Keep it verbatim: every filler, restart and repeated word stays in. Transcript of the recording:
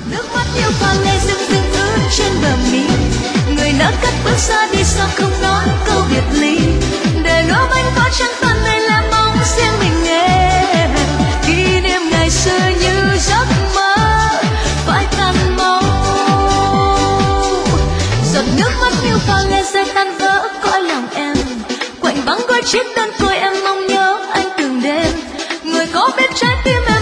nước mắt yêu pha lê rưng rưng ướt trên bờ mi, người lỡ cất bước xa đi sao không nói câu biệt ly, để nỗi bánh có trắng toàn đây là mong riêng mình nghe, kỷ niệm ngày xưa như giấc mơ phải tan mau, giọt nước mắt yêu pha lê rơi tan vỡ cõi lòng em, quạnh vắng gói chiếc đơn côi em mong nhớ anh từng đêm, người có bên trái tim em